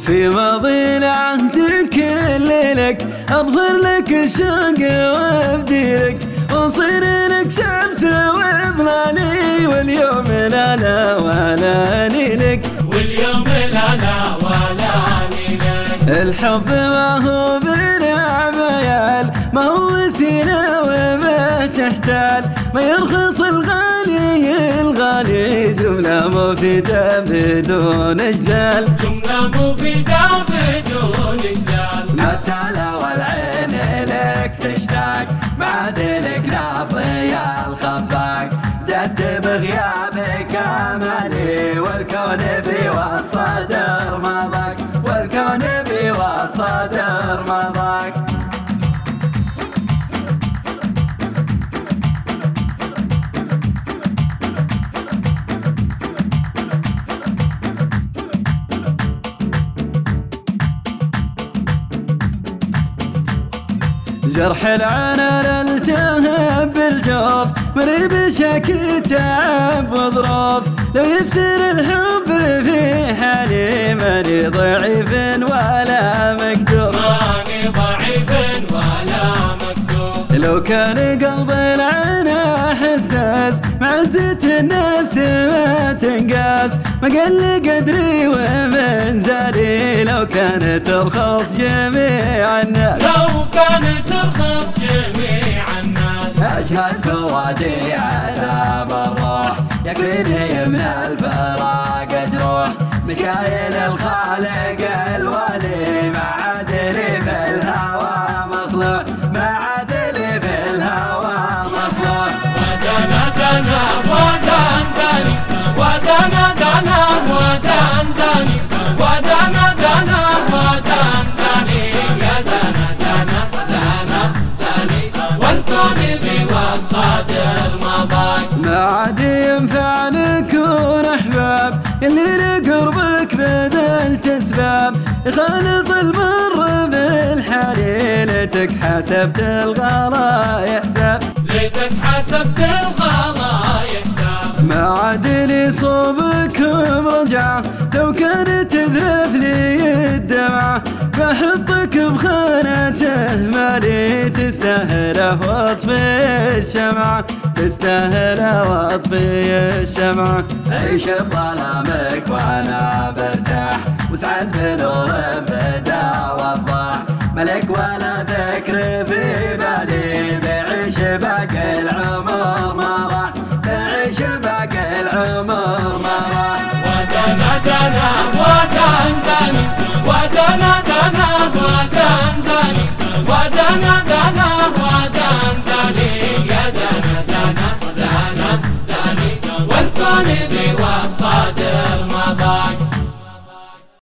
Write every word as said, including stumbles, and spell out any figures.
في ماضي العهد كل لك أظهر لك الشوق وأبدي لك وأصير لك شمس وإظلالي واليوم لا لا ولا أني لك واليوم لا لا ولا أني لك. الحب ما هو بالعميال ما هو وسيلة وما تحتال ما يرخص الغالي الغالي جملة مفيدة بدون جدال جملة مفيدة بدون جدال. متى والعين لك تشتاق ما عاد لك ناطي الخفاق جد بغيابك امالي والكون بي والصدر مضاق والكون بي والصدر مضاق. جرح العنا التهب بالجوف مريب شكي تعب وظروف لو يثير الحب في حالي ماني ضعيف ولا مكتوف ماني ضعيف ولا مكتوف. لو كان قلب العنا حساس معزة النفس ما تنقاس ما قل قدري ومن زادي لو كانت ترخص جميع الناس لو كانت ترخص جميع الناس. أشهد فوادي عذاب الروح يكفيني من الفراق جروح مشايل الخالق الولي ما عاد لي في الهوى مصلوح ما عاد لي في الهوى مصلوح. ودنا دنا ودان داني ودنا دنا ودان داني ودنا دنا ودان داني يا دنا دنا دنا داني والكون بي والصدر مضاق. ما عاد ينفع نكون احباب اللي لقربك بذلت اسباب يخالط المر بالحالي ليتك حسبت الغلاي حساب ليتك حسبت الغلاي حساب. ما عاد لي صوبكم رجعه لو كانت تذرف لي الدمعه بحطك بخانته مالي تستاهله واطفي الشمعه تستاهله واطفي الشمعه. عيش بظلامك وانا برتاح وسعد بنور بدا وضاح ملك ولا ذكر في بالي بعيش باقي العمر ما راح بعيش باقي العمر ما راح. ودنا دنا ودان داني ودنا دنا ودان داني ودنا دنا ودان داني يا دنا دنا دنا داني والكون بي